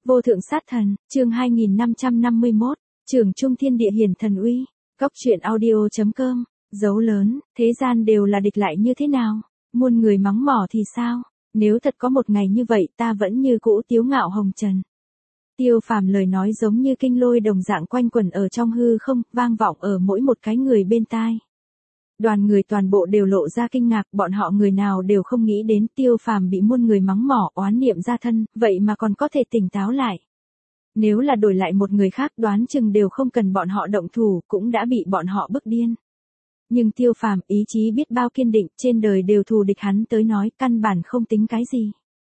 Vô thượng sát thần, chương 2551, Trường Trung Thiên Địa Hiển Thần Uy, Góc truyện audio.com, dấu lớn, thế gian đều là địch lại như thế nào, muôn người mắng mỏ thì sao, nếu thật có một ngày như vậy ta vẫn như cũ tiếu ngạo hồng trần. Tiêu Phàm lời nói giống như kinh lôi đồng dạng quanh quẩn ở trong hư không, vang vọng ở mỗi một cái người bên tai. Đoàn người toàn bộ đều lộ ra kinh ngạc, bọn họ người nào đều không nghĩ đến Tiêu Phàm bị muôn người mắng mỏ oán niệm ra thân, vậy mà còn có thể tỉnh táo lại. Nếu là đổi lại một người khác đoán chừng đều không cần bọn họ động thủ, cũng đã bị bọn họ bức điên. Nhưng Tiêu Phàm ý chí biết bao kiên định, trên đời đều thù địch hắn tới nói căn bản không tính cái gì.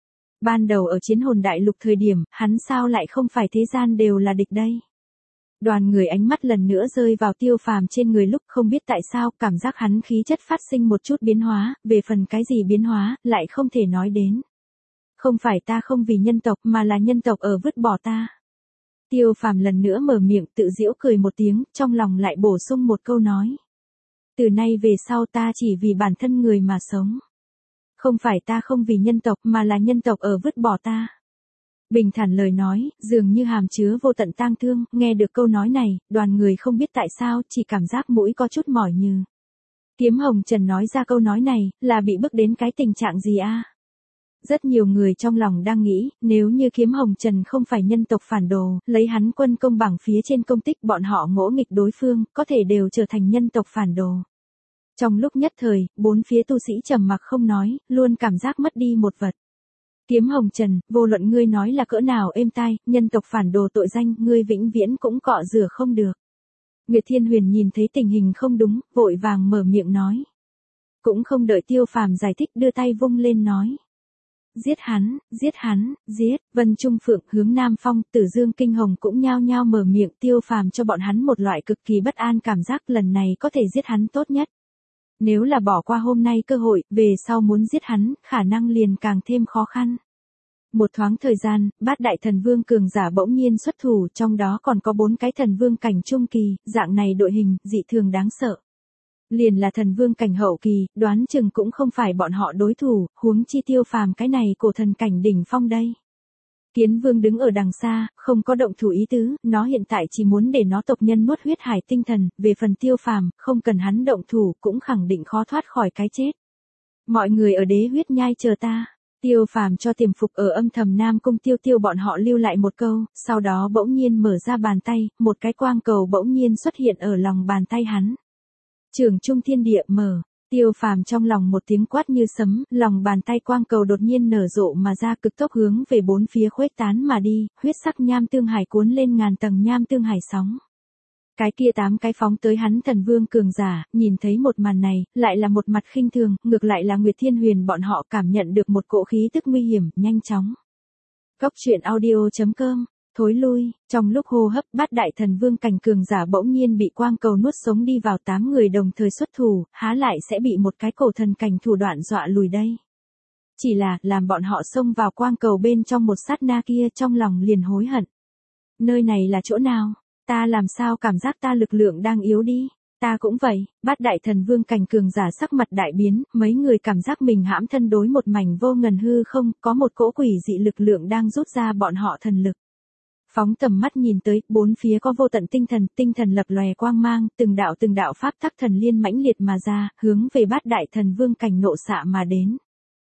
Ban đầu ở chiến hồn đại lục thời điểm, hắn sao lại không phải thế gian đều là địch đây. Đoàn người ánh mắt lần nữa rơi vào Tiêu Phàm trên người lúc không biết tại sao cảm giác hắn khí chất phát sinh một chút biến hóa, về phần cái gì biến hóa, lại không thể nói đến. Không phải ta không vì nhân tộc mà là nhân tộc ở vứt bỏ ta. Tiêu Phàm lần nữa mở miệng tự giễu cười một tiếng, trong lòng lại bổ sung một câu nói. Từ nay về sau ta chỉ vì bản thân người mà sống. Không phải ta không vì nhân tộc mà là nhân tộc ở vứt bỏ ta. Bình thản lời nói, dường như hàm chứa vô tận tang thương, nghe được câu nói này, đoàn người không biết tại sao, chỉ cảm giác mũi có chút mỏi như. Kiếm Hồng Trần nói ra câu nói này, là bị bức đến cái tình trạng gì a? Rất nhiều người trong lòng đang nghĩ, nếu như Kiếm Hồng Trần không phải nhân tộc phản đồ, lấy hắn quân công bằng phía trên công tích bọn họ ngỗ nghịch đối phương, có thể đều trở thành nhân tộc phản đồ. Trong lúc nhất thời, bốn phía tu sĩ trầm mặc không nói, luôn cảm giác mất đi một vật. Kiếm Hồng Trần, vô luận ngươi nói là cỡ nào êm tai, nhân tộc phản đồ tội danh, ngươi vĩnh viễn cũng cọ rửa không được. Nguyệt Thiên Huyền nhìn thấy tình hình không đúng, vội vàng mở miệng nói. Cũng không đợi Tiêu Phàm giải thích đưa tay vung lên nói. Giết hắn, giết hắn, giết, Vân Trung Phượng hướng Nam Phong, Tử Dương Kinh Hồng cũng nhao nhao mở miệng. Tiêu Phàm cho bọn hắn một loại cực kỳ bất an cảm giác, lần này có thể giết hắn tốt nhất. Nếu là bỏ qua hôm nay cơ hội, về sau muốn giết hắn, khả năng liền càng thêm khó khăn. Một thoáng thời gian, bát đại thần vương cường giả bỗng nhiên xuất thủ, trong đó còn có 4 cái thần vương cảnh trung kỳ, dạng này đội hình, dị thường đáng sợ. Liền là thần vương cảnh hậu kỳ, đoán chừng cũng không phải bọn họ đối thủ, huống chi Tiêu Phàm cái này cổ thần cảnh đỉnh phong đây. Kiến Vương đứng ở đằng xa, không có động thủ ý tứ, nó hiện tại chỉ muốn để nó tộc nhân nuốt huyết hải tinh thần, về phần Tiêu Phàm, không cần hắn động thủ cũng khẳng định khó thoát khỏi cái chết. Mọi người ở Đế Huyết Nhai chờ ta. Tiêu Phàm cho tiềm phục ở âm thầm Nam Cung Tiêu bọn họ lưu lại một câu, sau đó bỗng nhiên mở ra bàn tay, một cái quang cầu bỗng nhiên xuất hiện ở lòng bàn tay hắn. Trường Trung Thiên Địa mở. Tiêu Phàm trong lòng một tiếng quát như sấm, lòng bàn tay quang cầu đột nhiên nở rộ mà ra, cực tốc hướng về bốn phía khuếch tán mà đi, huyết sắc nham tương hải cuốn lên ngàn tầng nham tương hải sóng. Cái kia 8 cái phóng tới hắn thần vương cường giả, nhìn thấy một màn này, lại là một mặt khinh thường, ngược lại là Nguyệt Thiên Huyền bọn họ cảm nhận được một cỗ khí tức nguy hiểm, nhanh chóng. Góc truyện audio.com, thối lui, trong lúc hô hấp bát đại thần vương cảnh cường giả bỗng nhiên bị quang cầu nuốt sống đi vào, 8 người đồng thời xuất thủ, há lại sẽ bị một cái cổ thần cảnh thủ đoạn dọa lùi đây. Chỉ là, làm bọn họ xông vào quang cầu bên trong một sát na kia, trong lòng liền hối hận. Nơi này là chỗ nào? Ta làm sao cảm giác ta lực lượng đang yếu đi? Ta cũng vậy, bát đại thần vương cảnh cường giả sắc mặt đại biến, mấy người cảm giác mình hãm thân đối một mảnh vô ngần hư không, có một cỗ quỷ dị lực lượng đang rút ra bọn họ thần lực. Phóng tầm mắt nhìn tới, bốn phía có vô tận tinh thần lập lòe quang mang, từng đạo pháp tắc thần liên mãnh liệt mà ra, hướng về bát đại thần vương cảnh nộ xạ mà đến.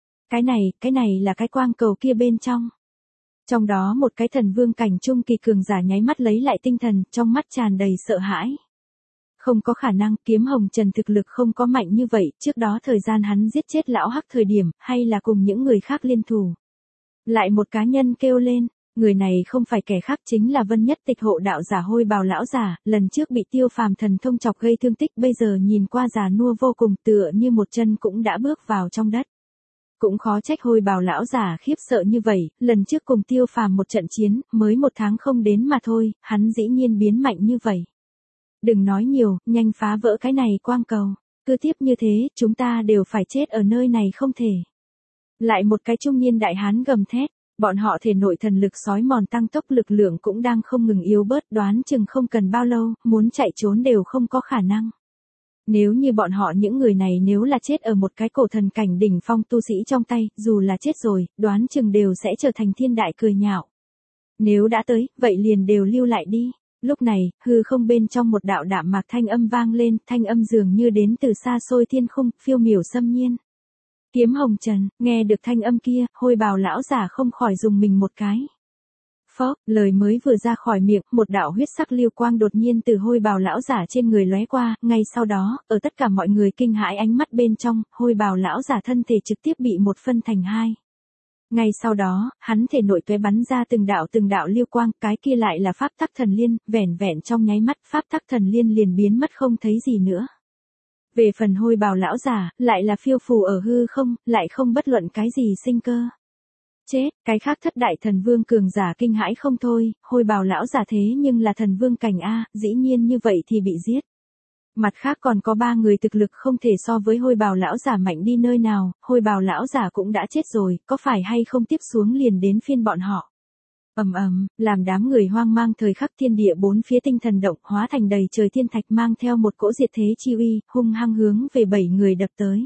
Cái này là cái quang cầu kia bên trong. Trong đó một cái thần vương cảnh trung kỳ cường giả nháy mắt lấy lại tinh thần, trong mắt tràn đầy sợ hãi. Không có khả năng, Kiếm Hồng Trần thực lực không có mạnh như vậy, trước đó thời gian hắn giết chết lão hắc thời điểm, hay là cùng những người khác liên thủ. Lại một cá nhân kêu lên, người này không phải kẻ khác chính là Vân Nhất Tịch hộ đạo giả Hôi Bào lão giả, lần trước bị Tiêu Phàm thần thông chọc gây thương tích, bây giờ nhìn qua già nua vô cùng, tựa như một chân cũng đã bước vào trong đất. Cũng khó trách Hôi Bào lão giả khiếp sợ như vậy, lần trước cùng Tiêu Phàm một trận chiến, mới 1 tháng không đến mà thôi, hắn dĩ nhiên biến mạnh như vậy. Đừng nói nhiều, nhanh phá vỡ cái này quang cầu, cứ tiếp như thế, chúng ta đều phải chết ở nơi này không thể. Lại một cái trung niên đại hán gầm thét, bọn họ thể nội thần lực sói mòn tăng tốc, lực lượng cũng đang không ngừng yếu bớt, đoán chừng không cần bao lâu, muốn chạy trốn đều không có khả năng. Nếu như bọn họ những người này nếu là chết ở một cái cổ thần cảnh đỉnh phong tu sĩ trong tay, dù là chết rồi, đoán chừng đều sẽ trở thành thiên đại cười nhạo. Nếu đã tới, vậy liền đều lưu lại đi. Lúc này, hư không bên trong một đạo đạm mạc thanh âm vang lên, thanh âm dường như đến từ xa xôi thiên khung, phiêu miểu xâm nhiên. Kiếm hồng trần, nghe được thanh âm kia, hôi bào lão giả không khỏi dùng mình một cái. Phó, lời mới vừa ra khỏi miệng, một đạo huyết sắc lưu quang đột nhiên từ hôi bào lão giả trên người lóe qua, ngay sau đó, ở tất cả mọi người kinh hãi ánh mắt bên trong, hôi bào lão giả thân thể trực tiếp bị một phân thành hai. Ngay sau đó, hắn thể nội tuế bắn ra từng đạo lưu quang, cái kia lại là pháp tắc thần liên, vẻn vẹn trong nháy mắt, pháp tắc thần liên liền biến mất không thấy gì nữa. Về phần hôi bào lão giả, lại là phiêu phù ở hư không, lại không bất luận cái gì sinh cơ. Chết, cái khác thất đại thần vương cường giả kinh hãi không thôi, hôi bào lão giả thế nhưng là thần vương cảnh A, dĩ nhiên như vậy thì bị giết. Mặt khác còn có 3 người thực lực không thể so với hôi bào lão giả mạnh đi nơi nào, hôi bào lão giả cũng đã chết rồi, có phải hay không tiếp xuống liền đến phiên bọn họ. Làm đám người hoang mang thời khắc thiên địa bốn phía tinh thần động hóa thành đầy trời thiên thạch mang theo một cỗ diệt thế chi uy, hung hăng hướng về 7 người đập tới.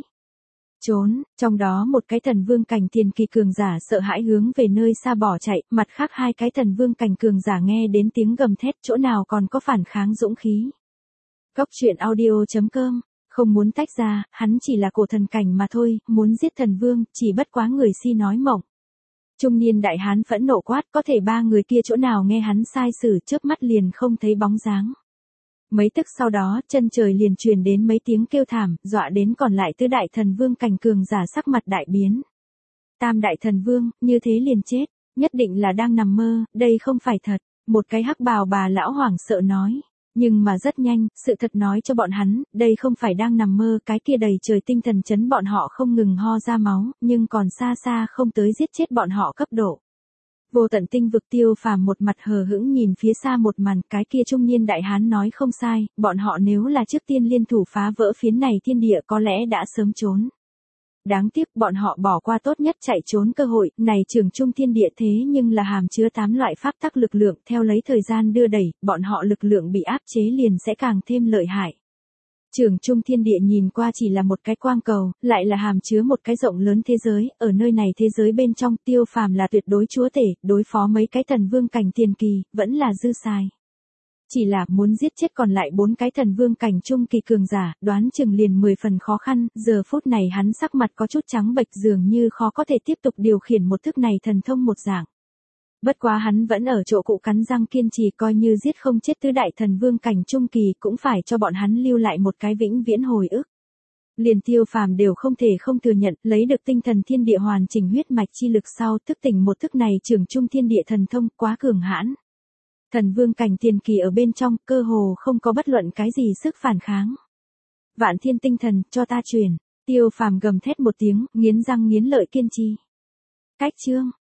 Trốn, trong đó một cái thần vương cảnh tiền kỳ cường giả sợ hãi hướng về nơi xa bỏ chạy, mặt khác 2 cái thần vương cảnh cường giả nghe đến tiếng gầm thét chỗ nào còn có phản kháng dũng khí. Góc truyện audio.com, không muốn tách ra, hắn chỉ là cổ thần cảnh mà thôi, muốn giết thần vương, chỉ bất quá người si nói mộng. Trung niên đại hán phẫn nộ quát, có thể 3 người kia chỗ nào nghe hắn sai sử, chớp mắt liền không thấy bóng dáng. Mấy tức sau đó, chân trời liền truyền đến mấy tiếng kêu thảm, dọa đến còn lại tứ đại thần vương cảnh cường giả sắc mặt đại biến. Tam đại thần vương, như thế liền chết, nhất định là đang nằm mơ, đây không phải thật, một cái hắc bào bà lão hoảng sợ nói. Nhưng mà rất nhanh, sự thật nói cho bọn hắn, đây không phải đang nằm mơ, cái kia đầy trời tinh thần chấn bọn họ không ngừng ho ra máu, nhưng còn xa xa không tới giết chết bọn họ cấp độ. Vô tận tinh vực Tiêu Phàm một mặt hờ hững nhìn phía xa một màn, cái kia trung niên đại hán nói không sai, bọn họ nếu là trước tiên liên thủ phá vỡ phiến này thiên địa có lẽ đã sớm trốn. Đáng tiếc bọn họ bỏ qua tốt nhất chạy trốn cơ hội, này trường trung thiên địa thế nhưng là hàm chứa 8 loại pháp tắc lực lượng, theo lấy thời gian đưa đẩy, bọn họ lực lượng bị áp chế liền sẽ càng thêm lợi hại. Trường trung thiên địa nhìn qua chỉ là một cái quang cầu, lại là hàm chứa một cái rộng lớn thế giới, ở nơi này thế giới bên trong Tiêu Phàm là tuyệt đối chúa tể, đối phó mấy cái thần vương cảnh tiền kỳ, vẫn là dư xài. Chỉ là muốn giết chết còn lại 4 cái thần vương cảnh trung kỳ cường giả, đoán chừng liền 10 phần khó khăn, giờ phút này hắn sắc mặt có chút trắng bệch dường như khó có thể tiếp tục điều khiển một thức này thần thông một dạng. Bất quá hắn vẫn ở chỗ cụ cắn răng kiên trì coi như giết không chết tứ đại thần vương cảnh trung kỳ cũng phải cho bọn hắn lưu lại một cái vĩnh viễn hồi ức. Liền Tiêu Phàm đều không thể không thừa nhận, lấy được tinh thần thiên địa hoàn chỉnh huyết mạch chi lực sau thức tỉnh một thức này trường trung thiên địa thần thông quá cường hãn. Thần vương cảnh tiền kỳ ở bên trong, cơ hồ không có bất luận cái gì sức phản kháng. Vạn thiên tinh thần, cho ta truyền. Tiêu Phàm gầm thét một tiếng, nghiến răng nghiến lợi kiên trì. Cách chương.